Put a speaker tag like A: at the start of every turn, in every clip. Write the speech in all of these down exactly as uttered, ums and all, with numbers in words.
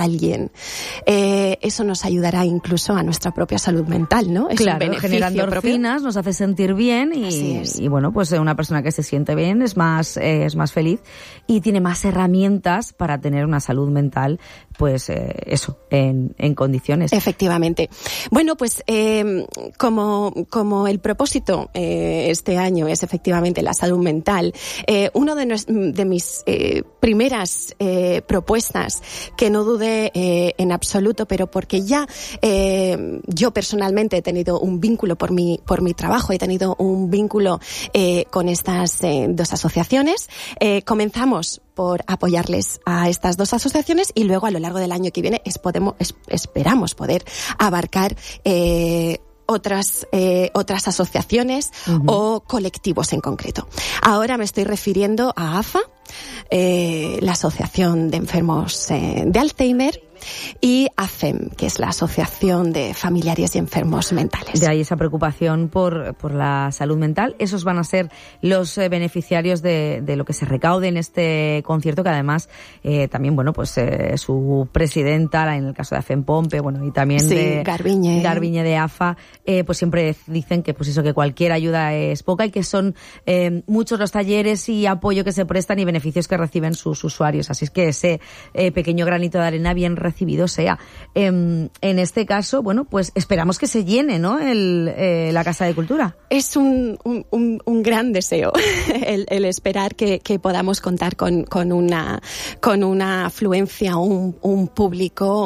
A: a alguien, eh, eso nos ayudará incluso a nuestra propia salud mental, ¿no? Es
B: claro,
A: un
B: genera endorfinas,
A: propio.
B: Nos hace sentir bien y, y bueno, pues una persona que se siente bien es más, eh, es más feliz y tiene más herramientas para tener una salud mental, pues eh, eso, en, en condiciones.
A: Efectivamente. Bueno, pues eh, como, como el propósito eh, este año es efectivamente la salud mental, eh, uno de, nos, de mis eh, primeras eh, propuestas, que no dudé eh, en absoluto, pero porque ya eh, yo personalmente he tenido un vínculo por mi, por mi trabajo, he tenido un vínculo eh, con estas eh, dos asociaciones, eh, comenzamos por apoyarles a estas dos asociaciones y luego a lo largo del año que viene es, podemos, es, esperamos poder abarcar eh, otras eh, otras asociaciones uh-huh. o colectivos en concreto. Ahora me estoy refiriendo a A F A, eh, la Asociación de Enfermos eh, de Alzheimer, y A F E M, que es la Asociación de Familiares y Enfermos Mentales.
B: De ahí esa preocupación por, por la salud mental. Esos van a ser los eh, beneficiarios de, de lo que se recaude en este concierto, que además eh, también, bueno, pues eh, su presidenta, en el caso de A F E M Pompe, bueno, y también
A: sí,
B: de
A: Garbiñe.
B: Garbiñe de A F A, eh, pues siempre dicen que pues eso, que cualquier ayuda es poca y que son eh, muchos los talleres y apoyo que se prestan y beneficios que reciben sus usuarios. Así es que ese eh, pequeño granito de arena bien recibido recibido sea. Eh, en este caso, bueno, pues esperamos que se llene, ¿no? El, eh, la Casa de Cultura.
A: Es un, un, un gran deseo el, el esperar que, que podamos contar con, con una con una afluencia, un, un público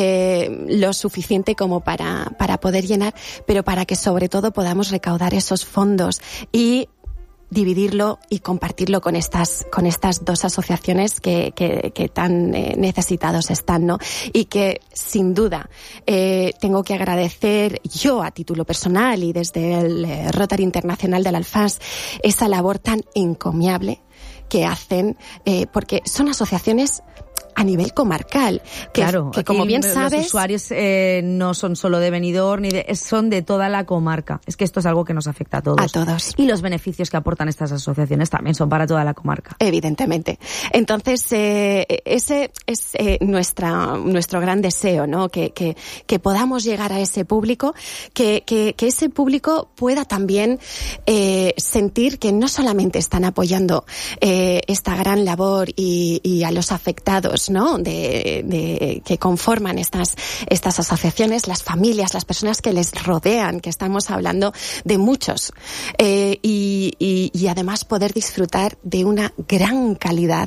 A: eh, lo suficiente como para, para poder llenar, pero para que sobre todo podamos recaudar esos fondos y dividirlo y compartirlo con estas con estas dos asociaciones que que, que tan eh, necesitados están, ¿no? Y que sin duda eh, tengo que agradecer yo a título personal y desde el eh, Rotary Internacional del Alfans esa labor tan encomiable que hacen, eh, porque son asociaciones a nivel comarcal, que,
B: claro,
A: que como bien sabes,
B: los usuarios eh, no son solo de Benidorm, ni de, son de toda la comarca. Es que esto es algo que nos afecta a todos.
A: A todos.
B: Y los beneficios que aportan estas asociaciones también son para toda la comarca.
A: Evidentemente. Entonces, eh, ese es eh, nuestra, nuestro gran deseo, ¿no? Que, que, que podamos llegar a ese público, que, que, que ese público pueda también eh, sentir que no solamente están apoyando eh, esta gran labor y, y a los afectados, ¿no? De, de que conforman estas estas asociaciones, las familias, las personas que les rodean, que estamos hablando de muchos, eh, y, y, y además poder disfrutar de una gran calidad.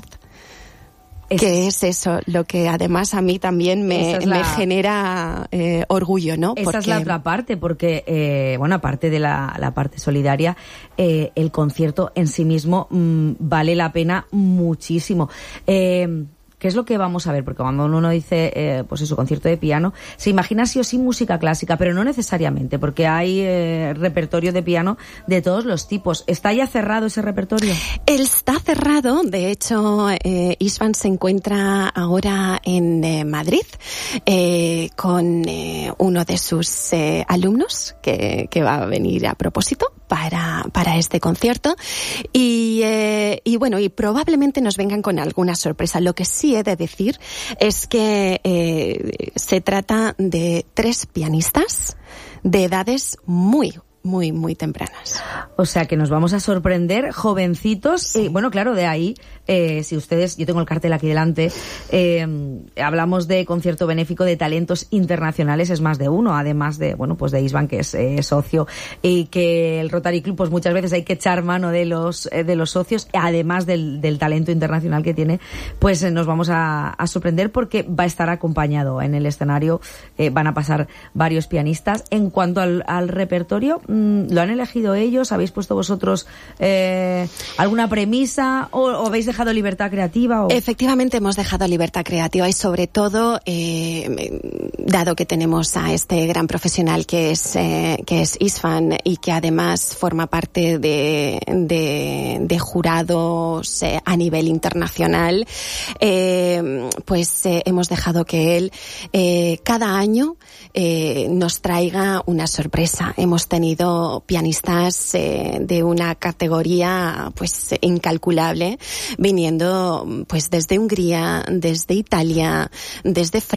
A: Es, que es eso, lo que además a mí también me, es la, me genera eh, orgullo, ¿no?
B: Esa
A: porque...
B: es la otra parte, porque, eh, bueno, aparte de la, la parte solidaria, eh, el concierto en sí mismo mmm, vale la pena muchísimo. Eh, ¿Qué es lo que vamos a ver? Porque cuando uno dice, eh, pues eso, concierto de piano, se imagina sí o sí música clásica, pero no necesariamente, porque hay eh, repertorio de piano de todos los tipos. ¿Está ya cerrado ese repertorio?
A: Está cerrado. De hecho, eh, István se encuentra ahora en eh, Madrid eh, con eh, uno de sus eh, alumnos que, que va a venir a propósito para, para este concierto. Y, eh, y bueno, y probablemente nos vengan con alguna sorpresa. Lo que sí he de decir es que eh, se trata de tres pianistas de edades muy muy, muy tempranas.
B: O sea que nos vamos a sorprender, jovencitos. Sí. Eh, bueno, claro, de ahí, eh, si ustedes, yo tengo el cartel aquí delante, eh, hablamos de concierto benéfico de talentos internacionales, es más de uno, además de, bueno, pues de István, que es eh, socio, y que el Rotary Club, pues muchas veces hay que echar mano de los, eh, de los socios, además del, del talento internacional que tiene, pues eh, nos vamos a, a sorprender porque va a estar acompañado en el escenario, eh, van a pasar varios pianistas. En cuanto al, al repertorio, ¿lo han elegido ellos? ¿Habéis puesto vosotros eh, alguna premisa o, o habéis dejado libertad creativa? O...
A: Efectivamente hemos dejado libertad creativa y sobre todo, eh, dado que tenemos a este gran profesional que es eh, que es István y que además forma parte de, de, de jurados eh, a nivel internacional, eh, pues eh, hemos dejado que él eh, cada año eh, nos traiga una sorpresa. Hemos tenido pianistas eh, de una categoría pues incalculable viniendo pues desde Hungría, desde Italia, desde Francia.